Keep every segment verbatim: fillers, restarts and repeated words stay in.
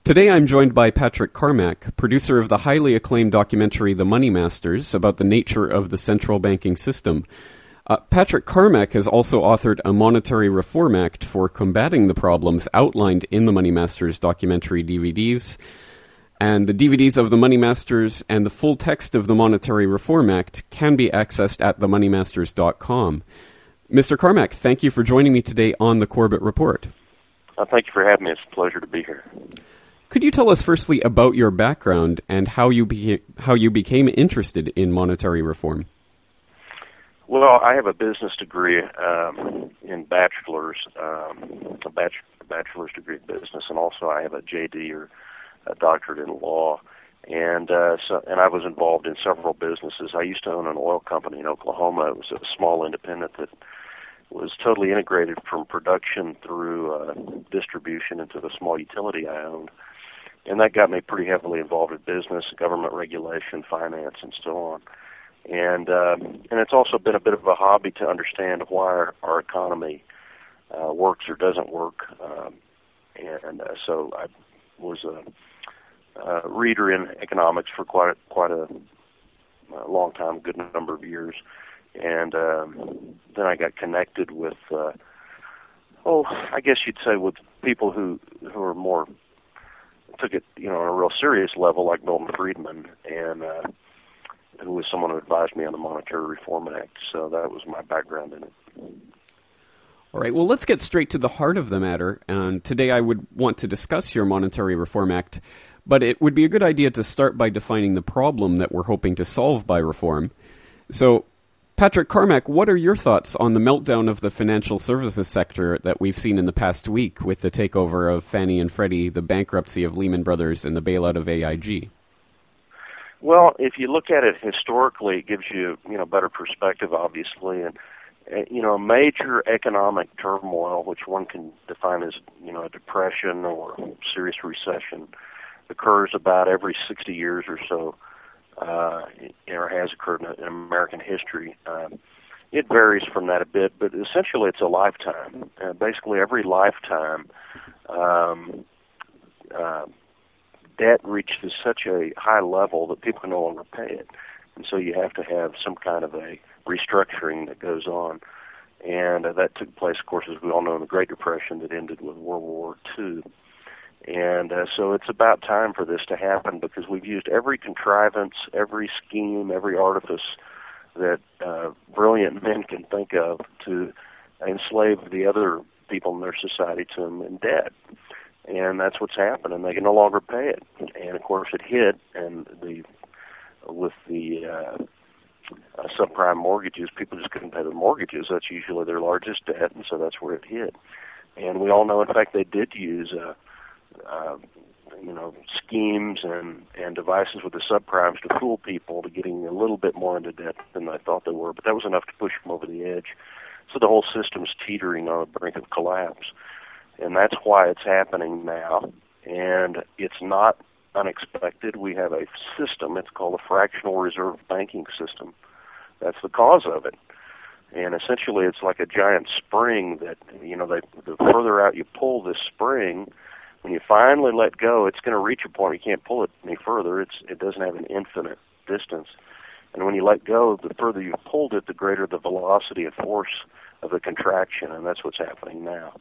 Today I'm joined by Patrick Carmack, producer of the highly acclaimed documentary The Money Masters, about the nature of the central banking system. Uh, Patrick Carmack has also authored a Monetary Reform Act for combating the problems outlined in the Money Masters documentary D V Ds. And the D V Ds of The Money Masters and the full text of the Monetary Reform Act can be accessed at the money masters dot com. Mister Carmack, thank you for joining me today on the Corbett Report. Uh, thank you for having me. It's a pleasure to be here. Could you tell us firstly about your background and how you beca- how you became interested in monetary reform? Well, I have a business degree um, in bachelor's, um, a bach- bachelor's degree in business, and also I have a J D or a doctorate in law. And uh, so, and I was involved in several businesses. I used to own an oil company in Oklahoma. It was a small independent that was totally integrated from production through uh, distribution into the small utility I owned. And that got me pretty heavily involved in business, government regulation, finance, and so on. And um, and it's also been a bit of a hobby to understand why our, our economy uh, works or doesn't work. Um, and uh, so I was a, a reader in economics for quite a, quite a, a long time, a good number of years. And um, then I got connected with, uh, oh, I guess you'd say with people who who are more took it, you know, on a real serious level, like Milton Friedman, and uh, who was someone who advised me on the Monetary Reform Act. So that was my background in it. All right, well, let's get straight to the heart of the matter. And today I would want to discuss your Monetary Reform Act, but it would be a good idea to start by defining the problem that we're hoping to solve by reform. So, Patrick Carmack, what are your thoughts on the meltdown of the financial services sector that we've seen in the past week with the takeover of Fannie and Freddie, the bankruptcy of Lehman Brothers, and the bailout of A I G? Well, if you look at it historically, it gives you, you know, better perspective, obviously. And, uh, you know, a major economic turmoil, which one can define as, you know, a depression or a serious recession, occurs about every sixty years or so. Uh, or has occurred in, in American history. Um, it varies from that a bit, but essentially it's a lifetime. Uh, basically, every lifetime, um, uh, debt reaches such a high level that people can no longer pay it, and so you have to have some kind of a restructuring that goes on. And uh, that took place, of course, as we all know, in the Great Depression that ended with World War Two. And uh, so it's about time for this to happen because we've used every contrivance, every scheme, every artifice that uh, brilliant men can think of to enslave the other people in their society to them in debt. And that's what's happened, and they can no longer pay it. And, of course, it hit, and the with the uh, uh, subprime mortgages, people just couldn't pay their mortgages. That's usually their largest debt, and so that's where it hit. And we all know, in fact, they did use uh, Uh, you know, schemes and, and devices with the subprimes to fool people to getting a little bit more into debt than they thought they were, but that was enough to push them over the edge. So the whole system's teetering on the brink of collapse, and that's why it's happening now. And it's not unexpected. We have a system, it's called a fractional reserve banking system. That's the cause of it. And essentially it's like a giant spring that, you know, they, the further out you pull this spring, when you finally let go, it's going to reach a point you can't pull it any further. It's it doesn't have an infinite distance. And when you let go, the further you've pulled it, the greater the velocity and force of the contraction, and that's what's happening now.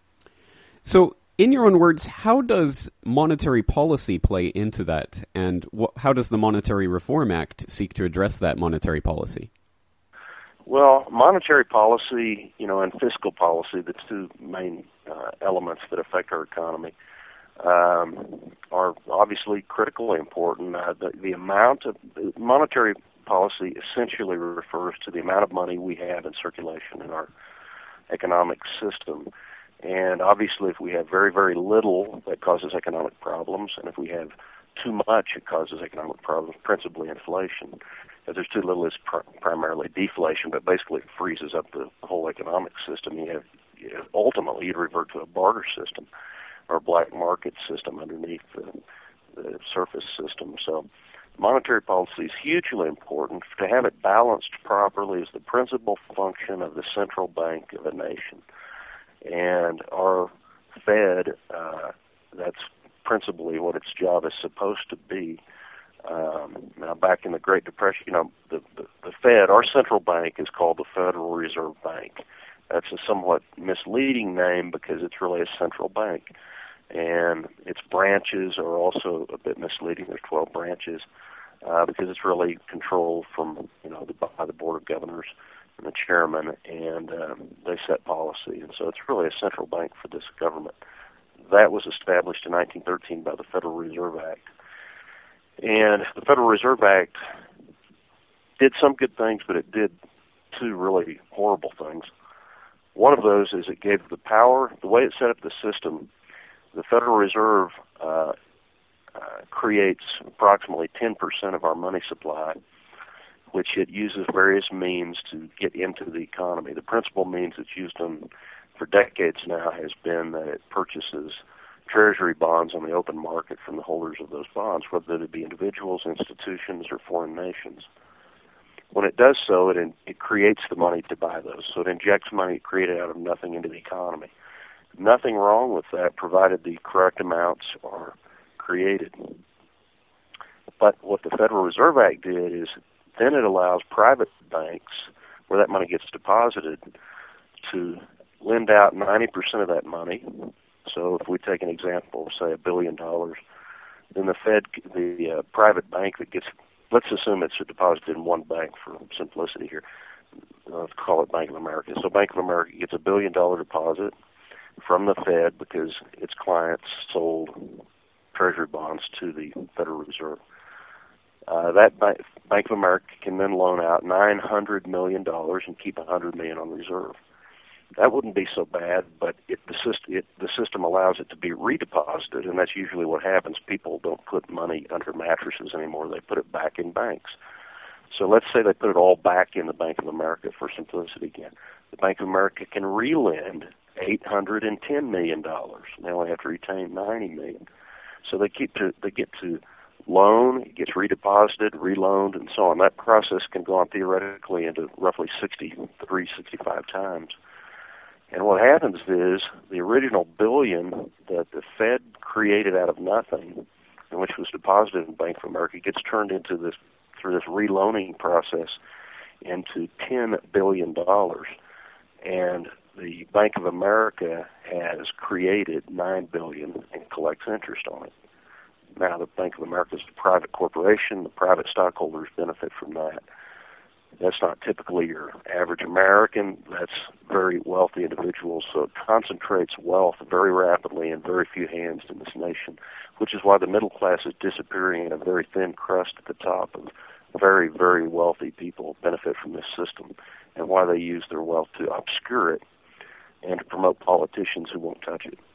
So, in your own words, how does monetary policy play into that? And wh- how does the Monetary Reform Act seek to address that monetary policy? Well, monetary policy, you know, and fiscal policy, the two main uh, elements that affect our economy, Um, are obviously critically important. Uh, the, the amount of monetary policy essentially refers to the amount of money we have in circulation in our economic system. And obviously, if we have very, very little, that causes economic problems. And if we have too much, it causes economic problems, principally inflation. If there's too little, it's pr- primarily deflation, but basically it freezes up the whole economic system. You have, you know, ultimately, you'd revert to a barter system or black market system underneath the, the surface system. So monetary policy is hugely important. To have it balanced properly is the principal function of the central bank of a nation. And our Fed, uh, that's principally what its job is supposed to be. Um, now, back in the Great Depression, you know, the, the, the Fed, our central bank, is called the Federal Reserve Bank. That's a somewhat misleading name because it's really a central bank. And its branches are also a bit misleading. There's twelve branches uh, because it's really controlled from, you know, the, by the Board of Governors and the chairman, and um, they set policy. And so it's really a central bank for this government. That was established in nineteen thirteen by the Federal Reserve Act. And the Federal Reserve Act did some good things, but it did two really horrible things. One of those is it gave the power, the way it set up the system, the Federal Reserve uh, uh, creates approximately ten percent of our money supply, which it uses various means to get into the economy. The principal means it's used in for decades now has been that it purchases Treasury bonds on the open market from the holders of those bonds, whether they be individuals, institutions, or foreign nations. When it does so, it, in, it creates the money to buy those. So it injects money created out of nothing into the economy. Nothing wrong with that, provided the correct amounts are created. But what the Federal Reserve Act did is then it allows private banks, where that money gets deposited, to lend out ninety percent of that money. So if we take an example, say a billion dollars, then the Fed, the uh, private bank that gets, let's assume it's deposited in one bank for simplicity here. Let's call it Bank of America. So Bank of America gets a billion dollar deposit from the Fed because its clients sold Treasury bonds to the Federal Reserve. Uh, that bank, Bank of America can then loan out nine hundred million dollars and keep one hundred million dollars on reserve. That wouldn't be so bad, but it, the, system, it, the system allows it to be redeposited, and that's usually what happens. People don't put money under mattresses anymore. They put it back in banks. So let's say they put it all back in the Bank of America for simplicity again. The Bank of America can relend eight hundred ten million dollars. They only have to retain ninety million dollars. So they keep to they get to loan, it gets redeposited, reloaned, and so on. That process can go on theoretically into roughly sixty-three, sixty-five times. And what happens is the original billion that the Fed created out of nothing, and which was deposited in Bank of America, gets turned into this through this reloaning process into ten billion dollars. And the Bank of America has created nine billion dollars and collects interest on it. Now the Bank of America is a private corporation. The private stockholders benefit from that. That's not typically your average American. That's very wealthy individuals. So it concentrates wealth very rapidly in very few hands in this nation, which is why the middle class is disappearing, and a very thin crust at the top of very, very wealthy people benefit from this system, and why they use their wealth to obscure it and to promote politicians who won't touch it.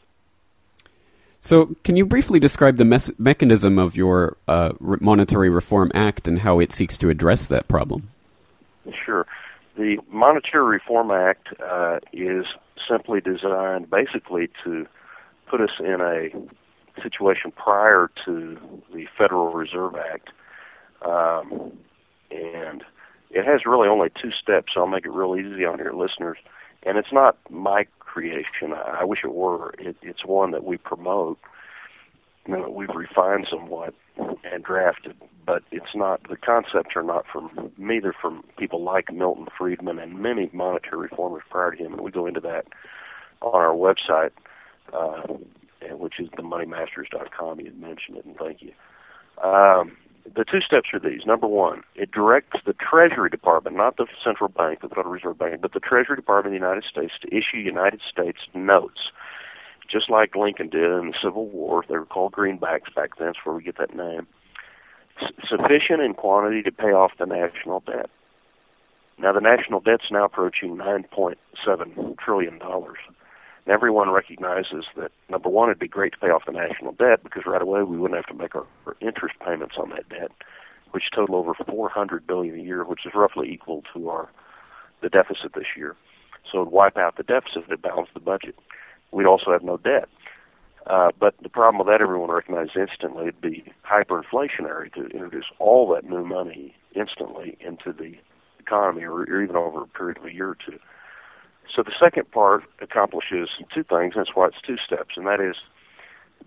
So can you briefly describe the mes- mechanism of your uh, Monetary Reform Act and how it seeks to address that problem? Sure. The Monetary Reform Act uh, is simply designed basically to put us in a situation prior to the Federal Reserve Act. Um, and it has really only two steps, so I'll make it real easy on your listeners. And it's not my creation. I, I wish it were. It, it's one that we promote. You know, we've refined somewhat and drafted, but it's not, the concepts are not from me. They're from people like Milton Friedman and many monetary reformers prior to him, and we go into that on our website, uh, which is the money masters dot com. You had mentioned it, and thank you. Um, the two steps are these. Number one, it directs the Treasury Department, not the central bank, the Federal Reserve Bank, but the Treasury Department of the United States to issue United States notes, just like Lincoln did in the Civil War. They were called greenbacks back then. That's where we get that name. S- sufficient in quantity to pay off the national debt. Now, the national debt's now approaching nine point seven trillion dollars. And everyone recognizes that, number one, it'd be great to pay off the national debt because right away we wouldn't have to make our, our interest payments on that debt, which total over four hundred billion dollars a year, which is roughly equal to our the deficit this year. So it'd wipe out the deficit and balance the budget. We'd also have no debt. Uh, but the problem with that, everyone recognizes instantly, it'd be hyperinflationary to introduce all that new money instantly into the economy, or, or even over a period of a year or two. So the second part accomplishes two things, and that's why it's two steps, and that is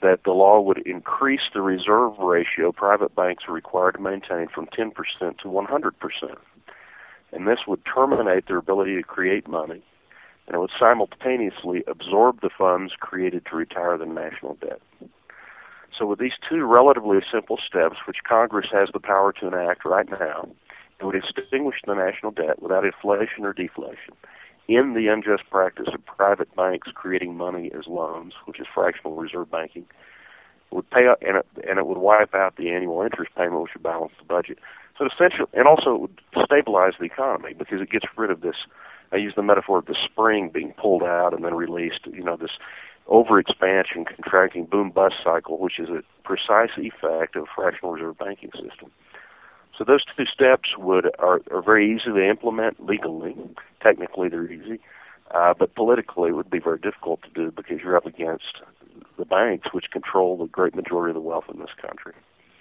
that the law would increase the reserve ratio private banks are required to maintain from ten percent to one hundred percent. And this would terminate their ability to create money, and it would simultaneously absorb the funds created to retire the national debt. So with these two relatively simple steps, which Congress has the power to enact right now, it would extinguish the national debt without inflation or deflation in the unjust practice of private banks creating money as loans, which is fractional reserve banking. It would pay out, and it, and it would wipe out the annual interest payment, which would balance the budget. So essentially, and also it would stabilize the economy because it gets rid of this. I use the metaphor of the spring being pulled out and then released. You know, this overexpansion, contracting, boom-bust cycle, which is a precise effect of a fractional reserve banking system. So those two steps would are, are very easy to implement legally. Technically, they're easy, uh, but politically, it would be very difficult to do because you're up against the banks, which control the great majority of the wealth in this country.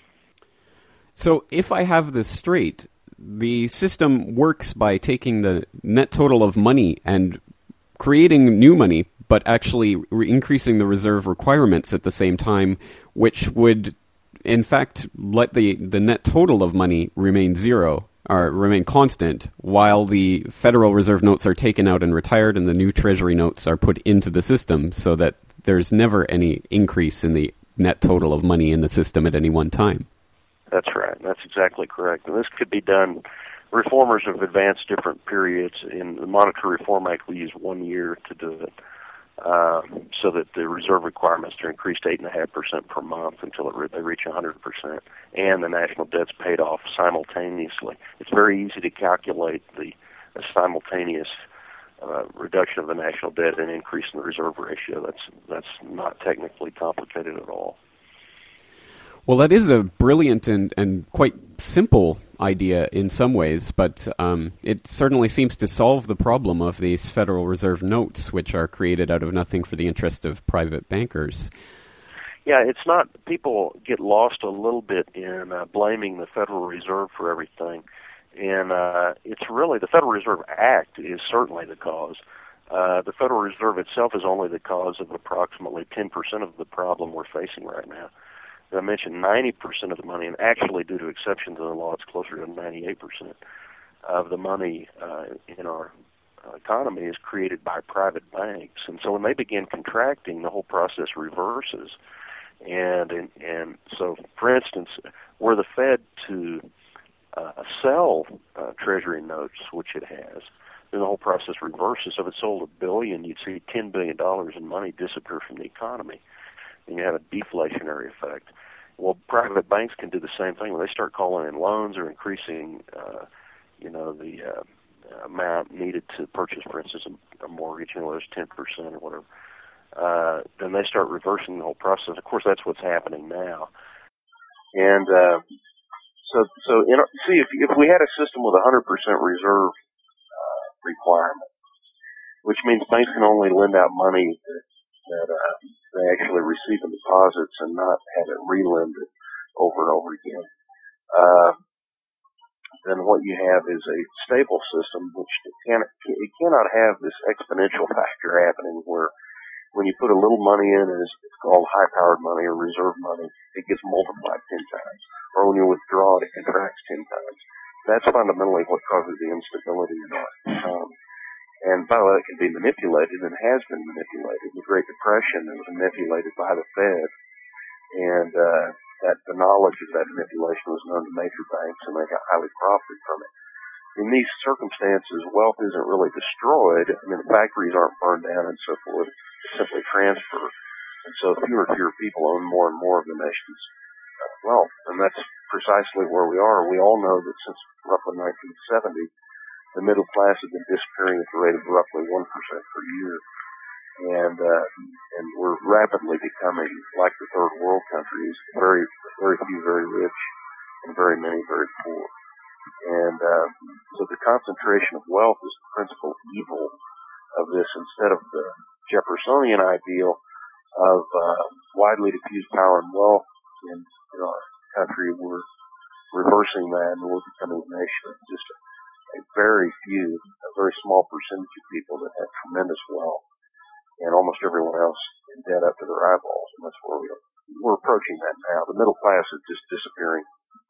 So if I have this straight, the system works by taking the net total of money and creating new money, but actually re- increasing the reserve requirements at the same time, which would, in fact, let the, the net total of money remain zero, or remain constant, while the Federal Reserve notes are taken out and retired and the new Treasury notes are put into the system so that there's never any increase in the net total of money in the system at any one time. That's right. That's exactly correct. And this could be done. Reformers have advanced different periods. In the Monetary Reform Act, we use one year to do it, uh, so that the reserve requirements are increased eight point five percent per month until it re- they reach one hundred percent, and the national debt's paid off simultaneously. It's very easy to calculate the, the simultaneous uh, reduction of the national debt and increase in the reserve ratio. That's that's not technically complicated at all. Well, that is a brilliant and, and quite simple idea in some ways, but um, it certainly seems to solve the problem of these Federal Reserve notes, which are created out of nothing for the interest of private bankers. Yeah, it's not, people get lost a little bit in uh, blaming the Federal Reserve for everything. And uh, it's really, the Federal Reserve Act is certainly the cause. Uh, the Federal Reserve itself is only the cause of approximately ten percent of the problem we're facing right now. I mentioned ninety percent of the money, and actually due to exceptions in the law, it's closer to ninety-eight percent of the money uh, in our uh, economy is created by private banks. And so when they begin contracting, the whole process reverses. And and, and so, for instance, were the Fed to uh, sell uh, Treasury notes, which it has, then the whole process reverses. So if it sold a billion, you'd see ten billion dollars in money disappear from the economy, and you have a deflationary effect. Well, private banks can do the same thing. When they start calling in loans or increasing, uh, you know, the uh, amount needed to purchase, for instance, a, a mortgage, you know, there's ten percent or whatever, uh, then they start reversing the whole process. Of course, that's what's happening now. And uh, so, so in, see, if, if we had a system with a one hundred percent reserve uh, requirement, which means banks can only lend out money that, that uh, they actually receive in deposits and not have it relended over and over again. Uh, then what you have is a stable system, which can, it cannot have this exponential factor happening where when you put a little money in, and it's, it's called high-powered money or reserve money, it gets multiplied ten times. Or when you withdraw it, it contracts ten times. That's fundamentally what causes the instability in our economy. And by the way, it can be manipulated and has been manipulated. The Great Depression was manipulated by the Fed, and uh, that the knowledge of that manipulation was known to major banks, and they got highly profited from it. In these circumstances, wealth isn't really destroyed. I mean, the factories aren't burned down and so forth. It's simply transfer. And so fewer and fewer people own more and more of the nation's uh, wealth. And that's precisely where we are. We all know that since roughly nineteen seventy, the middle class has been disappearing at the rate of roughly one percent per year. And uh, and we're rapidly becoming like the third world countries, very, very few very rich and very many very poor. And uh, so the concentration of wealth is the principal evil of this, instead of the Jeffersonian ideal of uh, widely diffused power and wealth in, in our country. We're reversing that, and we're becoming a nation of just a, a very few, a very small percentage of people that have tremendous wealth, and almost everyone else in debt up to their eyeballs, and that's where we are. now. The middle class is just disappearing.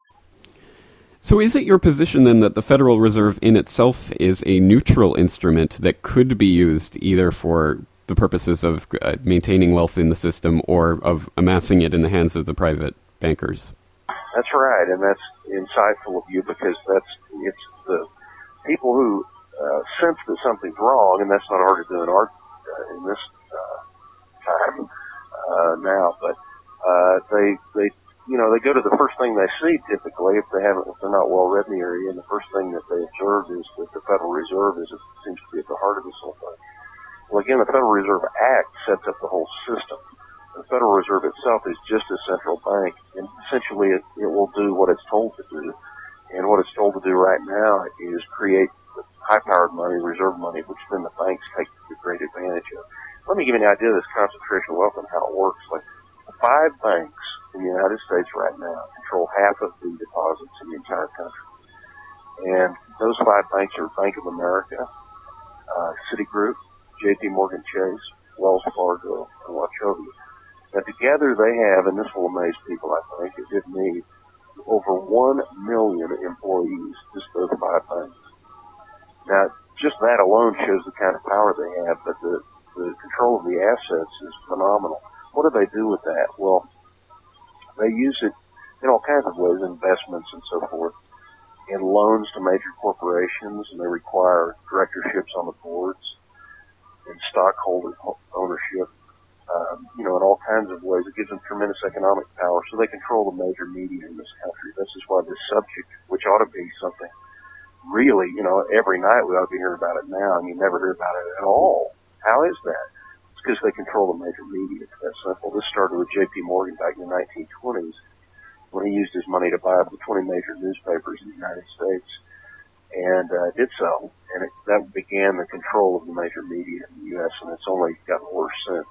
So is it your position then that the Federal Reserve in itself is a neutral instrument that could be used either for the purposes of uh, maintaining wealth in the system or of amassing it in the hands of the private bankers? That's right, and that's insightful of you because that's it's the people who uh, sense that something's wrong, and that's not hard to do in our uh, in this uh, time uh, now. But uh, they they you know they go to the first thing they see typically if they haven't if they're not well read in the area, and the first thing that they observe is that the Federal Reserve is it seems to be at the heart of this whole thing. Well, again, the Federal Reserve Act sets up the whole system. The Federal Reserve itself is just a central bank, and essentially it, it will do what it's told to do. And what it's told to do right now is create high-powered money, reserve money, which then the banks take great advantage of. Let me give you an idea of this concentration of wealth and how it works. Like five banks in the United States right now control half of the deposits in the entire country. And those five banks are Bank of America, uh, Citigroup, J P Morgan Chase, Wells Fargo, and Wachovia. Now, together they have, and this will amaze people, I think, it did me, over one million employees, just those five banks. Now, just that alone shows the kind of power they have, but the, the control of the assets is phenomenal. What do they do with that? Well, they use it in all kinds of ways, investments and so forth, in loans to major corporations, and they require directorships on the boards, and stockholder ownership. Um, you know, in all kinds of ways. It gives them tremendous economic power, so they control the major media in this country. This is why this subject, which ought to be something really, you know, every night we ought to be hearing about it now, and you never hear about it at all. How is that? It's because they control the major media. It's that simple. This started with J P Morgan back in the nineteen twenties when he used his money to buy up the twenty major newspapers in the United States, and uh, did so. And it, that began the control of the major media in the U S, and it's only gotten worse since.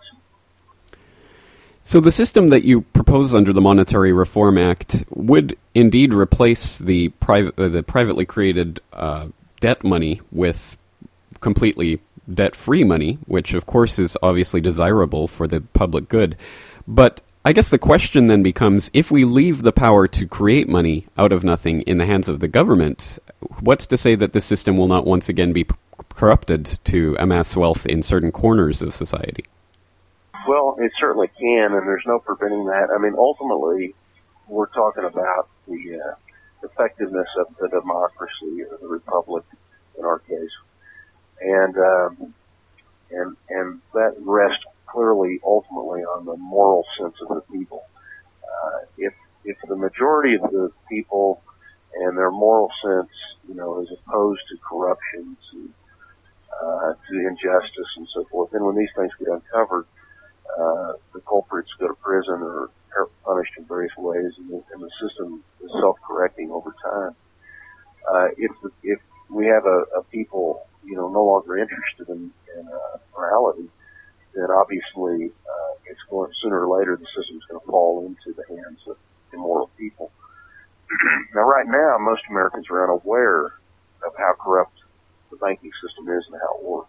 So the system that you propose under the Monetary Reform Act would indeed replace the private, uh, the privately created uh, debt money with completely debt-free money, which of course is obviously desirable for the public good. But I guess the question then becomes, if we leave the power to create money out of nothing in the hands of the government, what's to say that the system will not once again be corrupted to amass wealth in certain corners of society? Well, it certainly can, and there's no preventing that. I mean, ultimately, we're talking about the uh, effectiveness of the democracy, or the republic, in our case, and um, and and that rests clearly, ultimately, on the moral sense of the people. Uh, if if the majority of the people and their moral sense, you know, is opposed to corruption, to uh, to injustice, and so forth, then when these things get uncovered, Uh, the culprits go to prison or are punished in various ways, and the, and the system is self-correcting over time. Uh, if if we have a, a people, you know, no longer interested in, in uh, morality, then obviously uh, it's going sooner or later the system's going to fall into the hands of immoral people. Now, right now, most Americans are unaware of how corrupt the banking system is and how it works.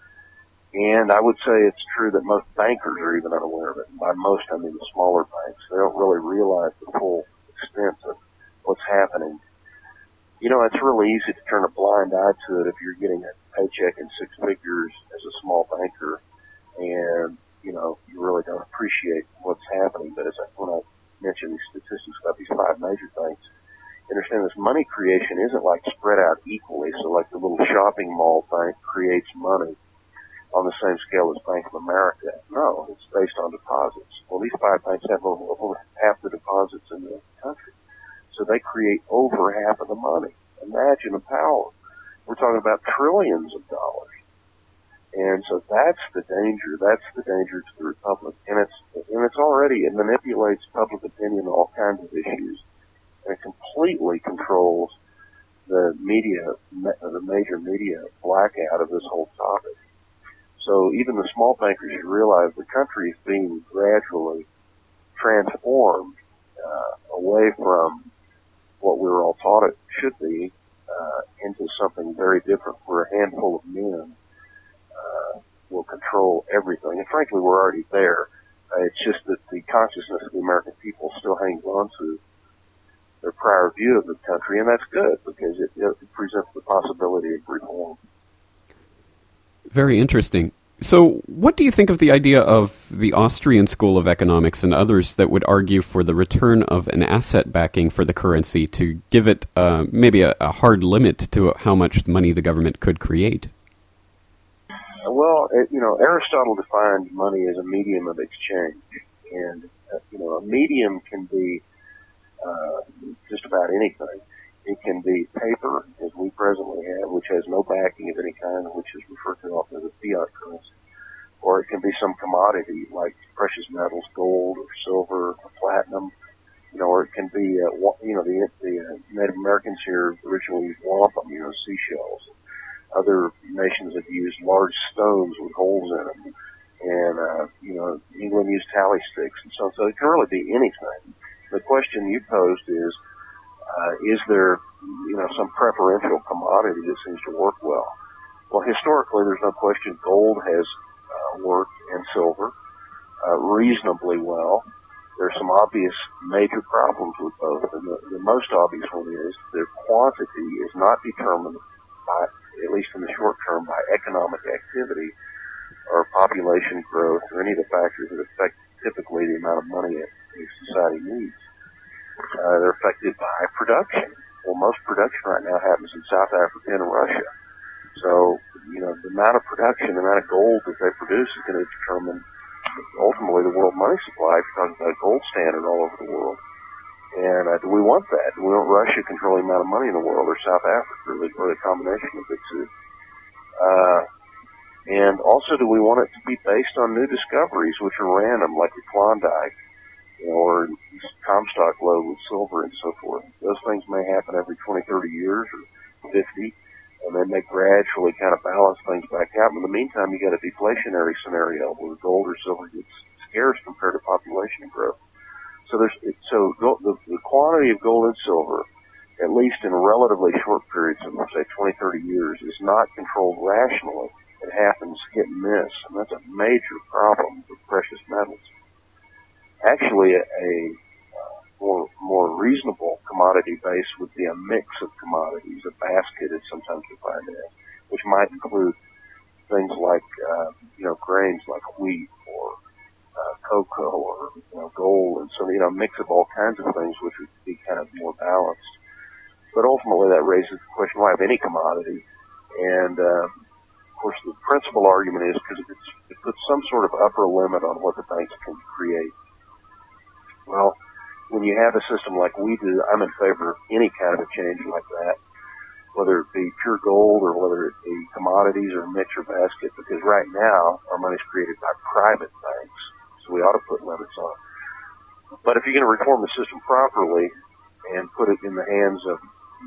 And I would say it's true that most bankers are even unaware of it. And by most, I mean the smaller banks. They don't really realize the full extent of what's happening. You know, it's really easy to turn a blind eye to it if you're getting a paycheck in six figures as a small banker, and, you know, you really don't appreciate what's happening. But as I, when I mentioned these statistics about these five major banks, understand this money creation isn't like spread out equally. So like the little shopping mall bank creates money on the same scale as Bank of America. No, it's based on deposits. Well, these five banks have over, over half the deposits in the country. So they create over half of the money. Imagine the power. We're talking about trillions of dollars. And so that's the danger. That's the danger to the republic. And it's, and it's already, it manipulates public opinion on all kinds of issues. And it completely controls the media, the major media blackout of this whole topic. So even the small bankers should realize the country is being gradually transformed uh, away from what we were all taught it should be uh, into something very different, where a handful of men uh, will control everything. And frankly, we're already there. Uh, it's just that the consciousness of the American people still hangs on to their prior view of the country, and that's good because it, it presents the possibility of reform. Very interesting. So what do you think of the idea of the Austrian School of Economics and others that would argue for the return of an asset backing for the currency to give it uh, maybe a, a hard limit to how much money the government could create? Well, it, you know, Aristotle defined money as a medium of exchange, and uh, you know, a medium can be uh, just about anything. It can be paper, as we presently have, which has no backing of any kind, which is referred to often as a fiat currency. Or it can be some commodity like precious metals, gold or silver or platinum. You know, or it can be, uh, you know, the, the uh, Native Americans here originally used wampum, you know, seashells. Other nations have used large stones with holes in them. And, uh, you know, England used tally sticks and so on. So it can really be anything. The question you posed is, Uh, is there, you know, some preferential commodity that seems to work well? Well, historically, there's no question gold has uh, worked and silver uh, reasonably well. There's some obvious major problems with both, and the, the most obvious one is their quantity is not determined by, at least in the short term, by economic activity or population growth or any of the factors that affect typically the amount of money a, a society needs. Uh, they're affected by production. Well, most production right now happens in South Africa and Russia. So, you know, the amount of production, the amount of gold that they produce is going to determine ultimately the world money supply if you're talking about a gold standard all over the world. And uh, do we want that? Do we want Russia controlling the amount of money in the world or South Africa or the, or the combination of the two? Uh, and also, do we want it to be based on new discoveries, which are random, like the Klondike? You know, or Comstock lode with silver and so forth. Those things may happen every twenty, thirty years or fifty, and then they gradually kind of balance things back out. In the meantime, you got a deflationary scenario where gold or silver gets scarce compared to population growth. So there's so the, the quantity of gold and silver, at least in relatively short periods of, say, twenty, thirty years, is not controlled rationally. It happens hit and miss, and that's a major problem with precious metals. Actually, a, a more more reasonable commodity base would be a mix of commodities, a basket is sometimes defined as, which might include things like, uh, you know, grains like wheat or uh, cocoa or, you know, gold, and so, you know, a mix of all kinds of things, which would be kind of more balanced. But ultimately, that raises the question, why have any commodity? And, uh, of course, the principal argument is because it puts some sort of upper limit on what the banks can create. Well, when you have a system like we do, I'm in favor of any kind of a change like that, whether it be pure gold or whether it be commodities or mix or basket, because right now our money's created by private banks, so we ought to put limits on it. But if you're going to reform the system properly and put it in the hands of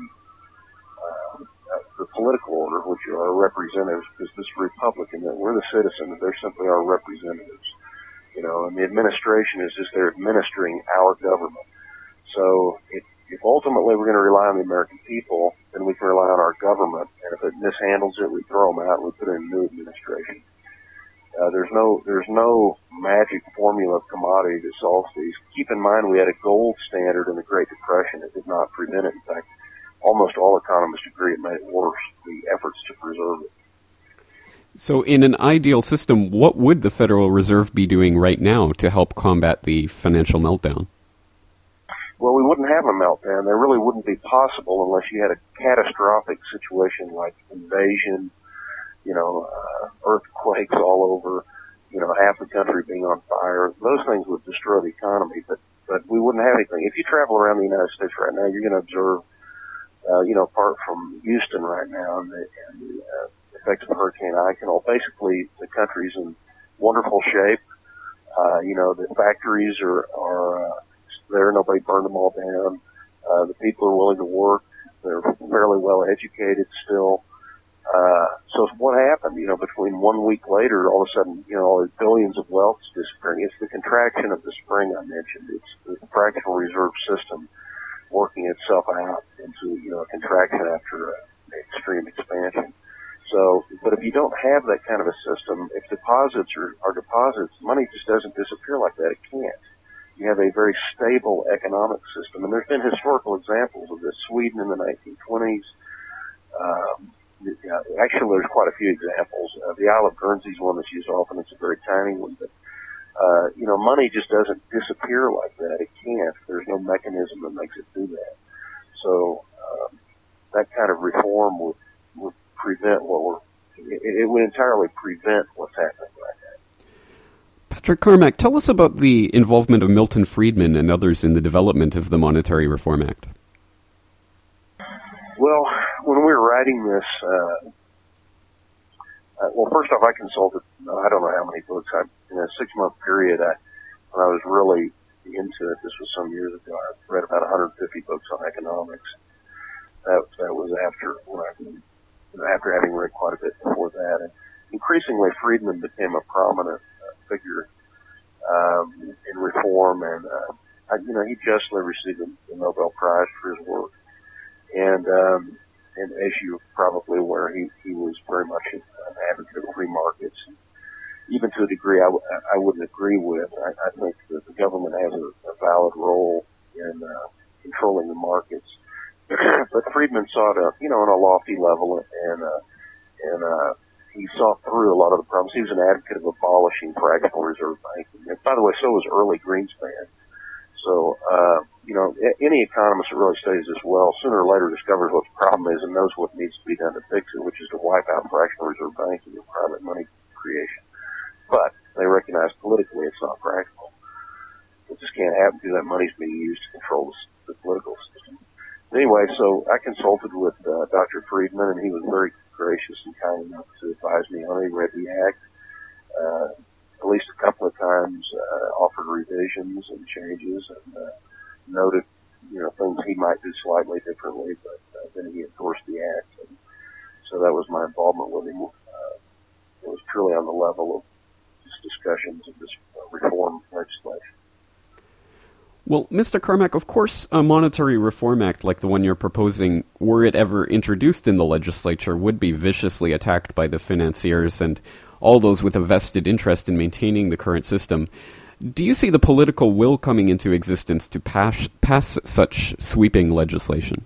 uh, the political order, which are our representatives, because this republic, and we're the citizens, they're simply our representatives. You know, and the administration is just there administering our government. So if, if ultimately we're going to rely on the American people, then we can rely on our government. And if it mishandles it, we throw them out and we put in a new administration. Uh, there's no there's no magic formula of commodity that solves these. Keep in mind we had a gold standard in the Great Depression. It did not prevent it. In fact, almost all economists agree it made it worse, the efforts to preserve it. So in an ideal system, what would the Federal Reserve be doing right now to help combat the financial meltdown? Well, we wouldn't have a meltdown. There really wouldn't be possible unless you had a catastrophic situation like invasion, you know, uh, earthquakes all over, you know, half the country being on fire. Those things would destroy the economy, but, but we wouldn't have anything. If you travel around the United States right now, you're going to observe, uh, you know, apart from Houston right now and the, and the uh, effects of Hurricane Ike and all, basically the country's in wonderful shape. Uh, you know, the factories are, are uh, there. Nobody burned them all down. Uh, the people are willing to work. They're fairly well educated still. Uh, so what happened, you know, between one week later, all of a sudden, you know, all these billions of wealth is disappearing. It's the contraction of the spring I mentioned. It's the fractional reserve system working itself out into, you know, a contraction after an extreme expansion. So, but if you don't have that kind of a system, if deposits are, are deposits, money just doesn't disappear like that. It can't. You have a very stable economic system, and there's been historical examples of this. Sweden in the nineteen twenties. Um, actually, there's quite a few examples. Uh, the Isle of Guernsey is one that's used often. It's a very tiny one, but uh, you know, money just doesn't disappear like that. It can't. There's no mechanism that makes it do that. So um, that kind of reform would would prevent what we're. It, it would entirely prevent what's happening right now. Patrick Carmack, tell us about the involvement of Milton Friedman and others in the development of the Monetary Reform Act. Well, when we were writing this, uh, uh, well, first off, I consulted, I don't know how many books. I, in a six-month period, I, when I was really into it, this was some years ago, I read about one hundred fifty books on economics. That, that was after when I, after having read quite a bit before that. And increasingly, Friedman became a prominent uh, figure um, in reform, and uh, I, you know, he justly received the, the Nobel Prize for his work. And um, and as you're probably aware, he, he was very much an advocate of free markets, even to a degree I, w- I wouldn't agree with. I, I think that the government has a, a valid role in uh, controlling the markets. But Friedman saw it, uh, you know, on a lofty level, and uh, and uh, he saw through a lot of the problems. He was an advocate of abolishing fractional reserve banking. And by the way, so was early Greenspan. So, uh, you know, any economist that really studies this well, sooner or later discovers what the problem is and knows what needs to be done to fix it, which is to wipe out fractional reserve banking and private money creation. But they recognize politically it's not practical. It just can't happen because that money's being used to control the, the political system. Anyway, so I consulted with uh, Doctor Friedman, and he was very gracious and kind enough to advise me on it. He read the act. Uh, at least a couple of times, uh, offered revisions and changes, and uh, noted, you know, things he might do slightly differently, but uh, then he endorsed the act. And so that was my involvement with him. Uh, it was purely on the level of just discussions of this uh, reform legislation. Well, Mister Carmack, of course, a monetary reform act like the one you're proposing, were it ever introduced in the legislature, would be viciously attacked by the financiers and all those with a vested interest in maintaining the current system. Do you see the political will coming into existence to pass, pass such sweeping legislation?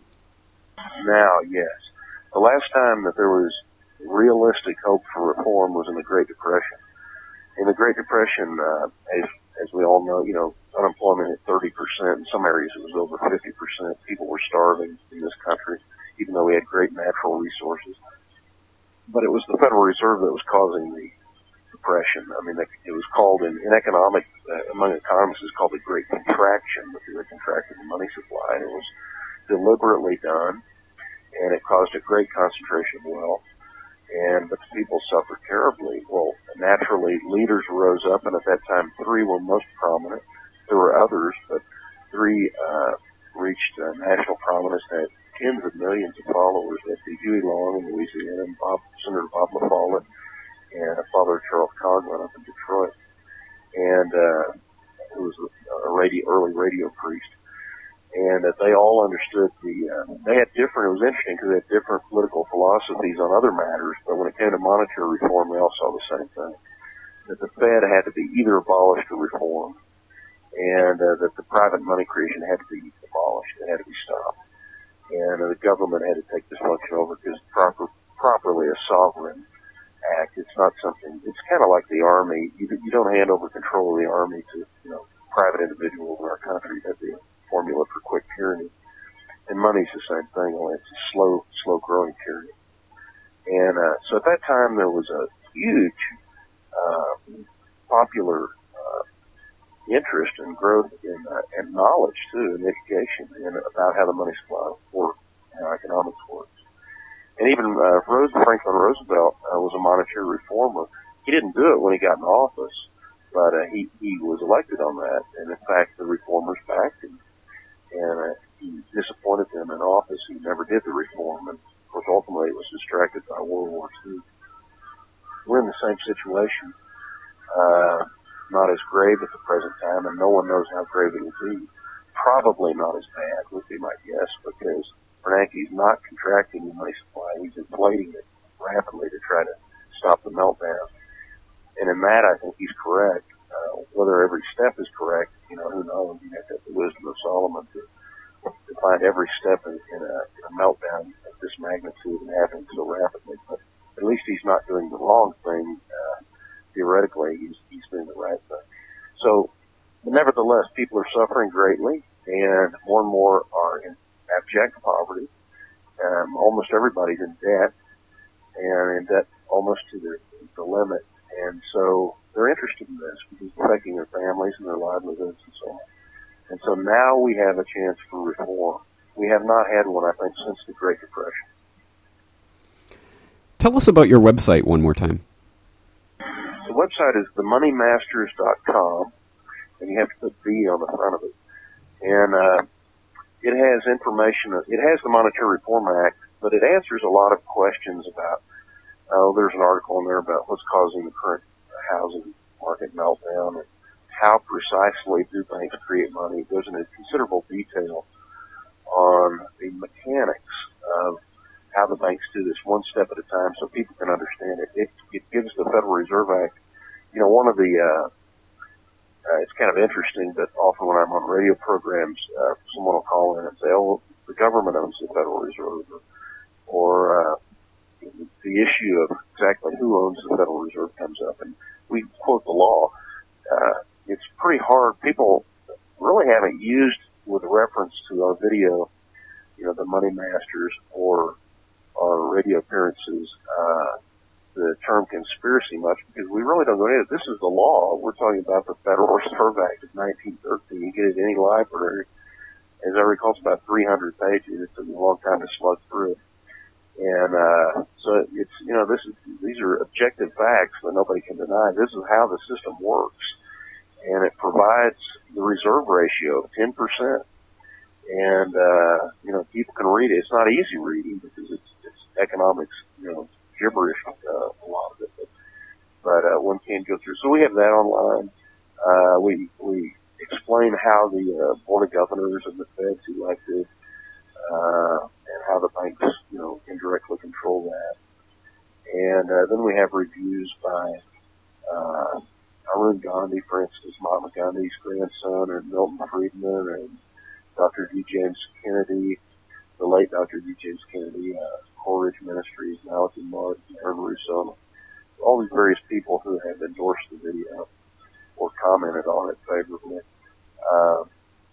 Now, yes. The last time that there was realistic hope for reform was in the Great Depression. In the Great Depression, uh, as, as we all know, you know, unemployment at thirty percent. In some areas it was over fifty percent. People were starving in this country, even though we had great natural resources. But it was the Federal Reserve that was causing the depression. I mean, it was called in, in economic, uh, among economists, it's called the Great Contraction, because it contracted the money supply, and it was deliberately done, and it caused a great concentration of wealth, and the people suffered terribly. Well, naturally, leaders rose up, and at that time, three were most prominent. There were others, but three uh, reached uh, national prominence, had tens of millions of followers. That'd be Huey Long in Louisiana, and Bob, Senator Bob LaFollette, and Father Charles Coughlin up in Detroit, and uh, who was a, a radio, early radio priest. And uh, they all understood the, uh, they had different, it was interesting because they had different political philosophies on other matters, but when it came to monetary reform, they all saw the same thing. That the Fed had to be either abolished or reformed, and uh, that the private money creation had to be abolished, it had to be stopped. And uh, the government had to take this function over because proper, properly a sovereign act. It's not something, it's kind of like the Army. You, you don't hand over control of the Army to, you know, private individuals in our country. That'd be a formula for quick tyranny. And money's the same thing, only it's a slow, slow growing tyranny. And uh, so at that time there was a huge uh, popular uh, interest and growth in uh, and knowledge too, and education, and about how the money supply works, how economics works. And even uh, Rose, Franklin Roosevelt uh, was a monetary reformer. He didn't do it when he got in office, but uh, he he was elected on that. And in fact, the reformers backed him, and uh, he disappointed them in office. He never did the reform, and of course, ultimately, it was distracted by World War Two. We're in the same situation. Uh, not as grave at the present time, and no one knows how grave it will be. Probably not as bad, would be my guess, because Bernanke's not contracting the money supply, he's inflating it rapidly to try to stop the meltdown. And in that, I think he's correct. Uh, whether every step is correct, you know, who knows? You have to have the wisdom of Solomon to, to find every step in, in, a, in a meltdown of this magnitude and happening so rapidly. But at least he's not doing the wrong thing. Uh, theoretically, he's, he's doing the right thing. So, nevertheless, people are suffering greatly, and more and more are in abject poverty. Um, almost everybody's in debt, and in debt almost to the, the limit. And so they're interested in this because it's affecting their families and their livelihoods and so on. And so now we have a chance for reform. We have not had one, I think, since the Great Depression. Tell us about your website one more time. The website is the money masters dot com, and you have to put B on the front of it. And uh, it has information. It has the Monetary Reform Act, but it answers a lot of questions about, oh, there's an article in there about what's causing the current housing market meltdown and how precisely do banks create money. It goes into considerable detail on the mechanics of how the banks do this one step at a time so people can understand it. It, it gives the Federal Reserve Act, you know, one of the, uh, uh, it's kind of interesting that often when I'm on radio programs, uh, someone will call in and say, oh, the government owns the Federal Reserve, or, or uh, the issue of exactly who owns the Federal Reserve comes up, and we quote the law. Uh, it's pretty hard. People really haven't used, with reference to our video, you know, the Money Masters or our radio appearances, uh, the term conspiracy much, because we really don't go into it. This is the law. We're talking about the Federal Reserve Act of nineteen thirteen. You get it in any library. As I recall, it's about three hundred pages. It took me a long time to slug through it. And, uh, so it's, you know, this is, these are objective facts that nobody can deny. This is how the system works. And it provides the reserve ratio of ten percent. And, uh, you know, people can read it. It's not easy reading because it's, it's economics, you know, gibberish, uh, a lot of it. But, but uh, one can go through. So we have that online. Uh, we, we explain how the, uh, Board of Governors and the Fed's elected, uh, and how the banks, you know, indirectly control that. And, uh, then we have reviews by, uh, Arun Gandhi, for instance, Mahatma Gandhi's grandson, and Milton Friedman, and Doctor D. James Kennedy, the late Doctor D. James Kennedy, uh, Coleridge Ministries, Malcolm Martin, Aaron Russo, all these various people who have endorsed the video or commented on it favorably. Uh,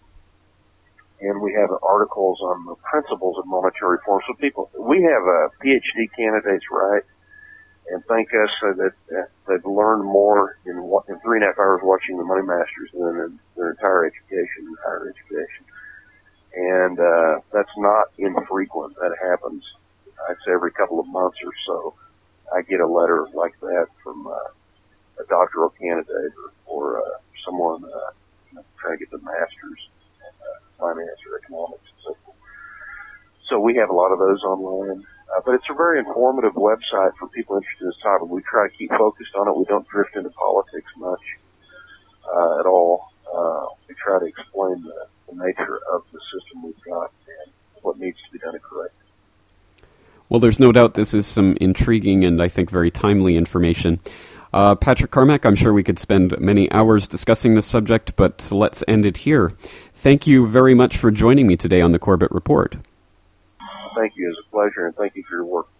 and we have articles on the principles of monetary reform. So people, we have uh, P H D candidates, right? And thank us uh, that uh, they've learned more in, in three and a half hours watching the Money Masters than in their entire education, and higher education. And uh, that's not infrequent. That happens, I'd say, every couple of months or so. I get a letter like that from uh, a doctoral candidate or, or uh, someone uh, you know, trying to get the master's in uh, finance or economics and so forth. So we have a lot of those online. Uh, but it's a very informative website for people interested in this topic. We try to keep focused on it. We don't drift into politics much uh, at all. Uh, we try to explain the, the nature of the system we've got and what needs to be done to correct it. Well, there's no doubt this is some intriguing and I think very timely information. Uh, Patrick Carmack, I'm sure we could spend many hours discussing this subject, but let's end it here. Thank you very much for joining me today on the Corbett Report. Thank you. It was a pleasure, and thank you for your work.